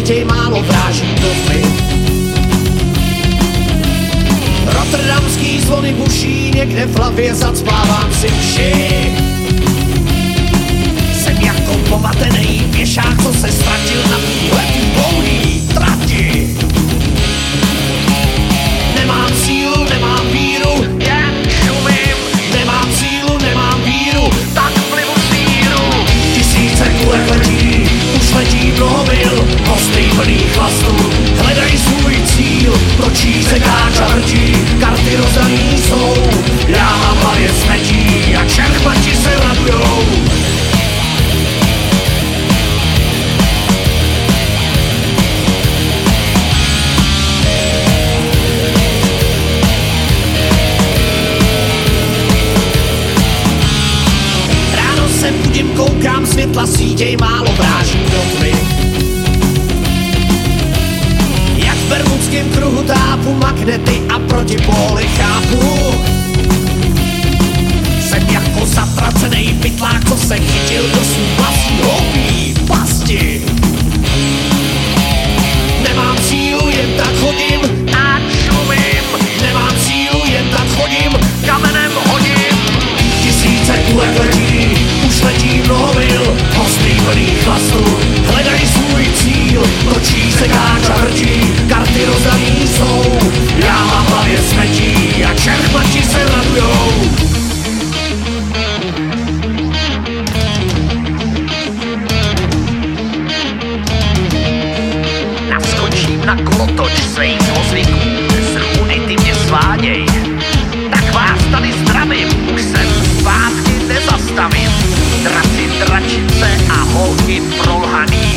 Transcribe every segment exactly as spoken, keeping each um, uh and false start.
svítěj, málo vráží do tmy. Rotterdamský zvony buší, někde v hlavě zacpávám si uši. Jsem jako pomatený pěšák, co se ztratil na téhletý dlouhý trati. Nemám sílu, nemám víru, jen šumím. Nemám sílu, nemám víru, tak plivu síru. Tisíce kulek letí, už letí mnoho mil, ostrý plný chlastů, hledaj svůj cíl. Točí se káč a vrtí, karty rozdaný jsou. Já mám hlavě smetí a čerchmati se radujou. Budím, koukám, světla sítěj, málo vráží do tmy. Jak v bermudském kruhu tápu magnety a protipóly chápu. Jsem jako zatracený pytlák, co se chytil do svý vlastní hloupý pasti. Nemám sílu, jen tak chodím a šumím. Nemám sílu, jen tak chodím, kamenem hodím. Tisíce kulek letí, už letí mnoho mil, ostrý plný chlastů, hledaj svůj cíl. Točí se káč a vrtí, karty rozdaný jsou. Já mám v hlavě smetí a čerchmati se radujou. Naskočím na kolotoč svých vozíků, z unity mě sváděj. Tak vás tady zdravím, už jsem zpátky nezastavím. Draci, dračice a holky prolhaný.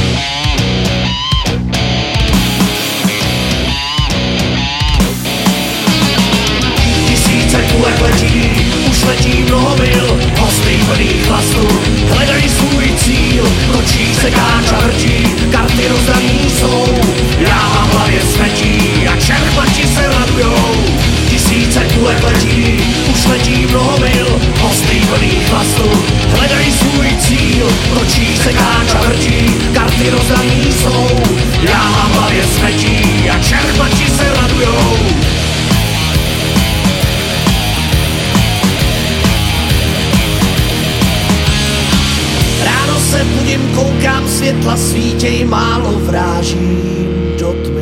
Tisíce kulek letí, už letí mnoho mil, ostrý plný chlastů, hledaj svůj cíl. Točí se káč a vrtí, karty rozdaný jsou. Já mám v hlavě smetí a čerchmati se radujou. Tisíce kulek letí, už letí mnoho mil, ostrý plný chlastů, hledaj svůj cíl. Točí se káč a vrtí, karty rozdaný jsou. Já mám v hlavě smetí a čerchmati se radujou. Ráno se budím, koukám, světla svítěj, málo vrážím do tmy.